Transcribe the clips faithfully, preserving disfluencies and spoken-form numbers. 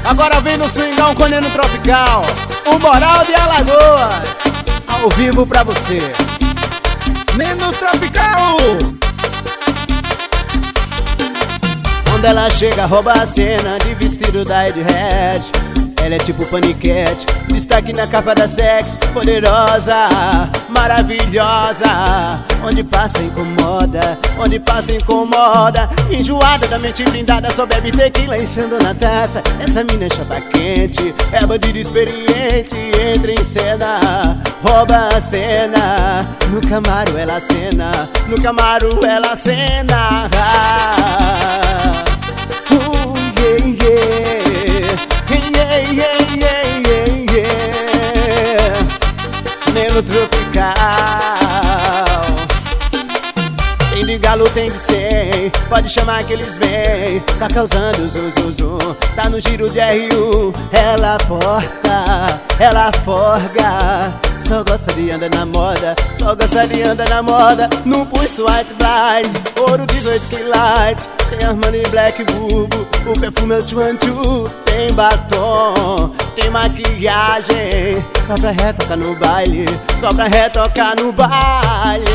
Agora vem no swingão com Neno Tropical, o Moral de Alagoas, ao vivo pra você. Neno Tropical. Quando ela chega, rouba a cena de vestido da Edhead. Ela é tipo paniquete, destaque na capa da Sex, poderosa, maravilhosa. Onde passa incomoda, onde passa incomoda. Enjoada da mente blindada, só bebe tequila enchendo na taça. Essa mina é chapa quente, é bandida experiente. Entra em cena, rouba a cena. No Camaro ela cena, no Camaro ela cena. Uh, yeah, yeah. Yeah, yeah, yeah, yeah, yeah. Neno Tropical. Tem de galo, tem de cem, pode chamar que eles vêm. Tá causando zum, zum, zum. Tá no giro de R um. Ela porta, ela forga. Só gosta de andar na moda, só gosta de andar na moda. No pulso white bright, ouro dezoito quilates. Tem Armani Black Bubo, o perfume é o Chuanchu. Tem batom, tem maquiagem, só pra retocar no baile, só pra retocar no baile.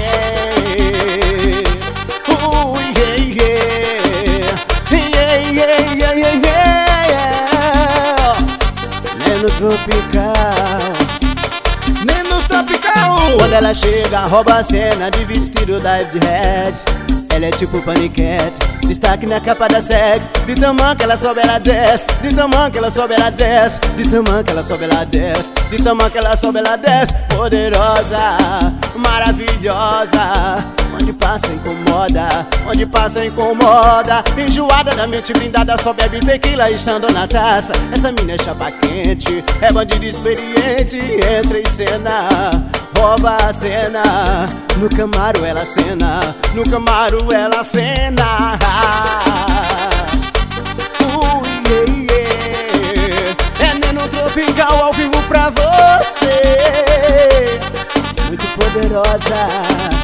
Uh, yeah, yeah. Yeah, yeah, yeah, yeah, yeah. Neno Tropical. Neno Tropical. Quando ela chega, rouba a cena de vestido da Edhead. Ela é tipo paniquete, destaque na capa da Sex. De tamanho que ela sobe, ela desce. De tamanho que ela sobe, ela desce. De tamanho que ela sobe, ela desce. De tamanho que ela sobe, ela desce. Poderosa, maravilhosa. Onde passa incomoda, onde passa incomoda. Enjoada da mente blindada, só bebe tequila estando na taça. Essa mina é chapa quente, é bandida experiente. Entra em cena, rouba a cena. No Camaro ela cena, no Camaro ela cena. Uh, yeah, yeah. É Neno Tropical ao vivo pra você. Muito poderosa.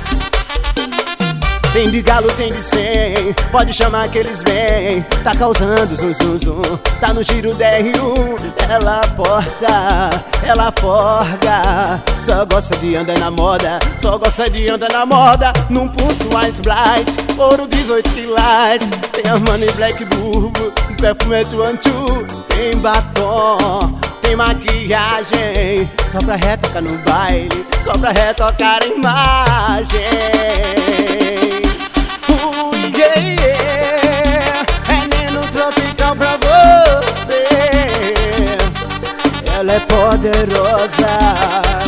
Tem de galo, tem de cem, pode chamar que eles vêm. Tá causando zum, zum, zum. Tá no giro da R um. Ela porta, ela forga. Só gosta de andar na moda, só gosta de andar na moda. Num pulso white bright, ouro dezoito quilates. Tem Armani Black Bubo, um perfume é Chuanchu. Tem batom, tem maquiagem, só pra retocar no baile, só pra retocar a imagem. Uh, yeah, yeah. É Neno Tropical pra você. Ela é poderosa.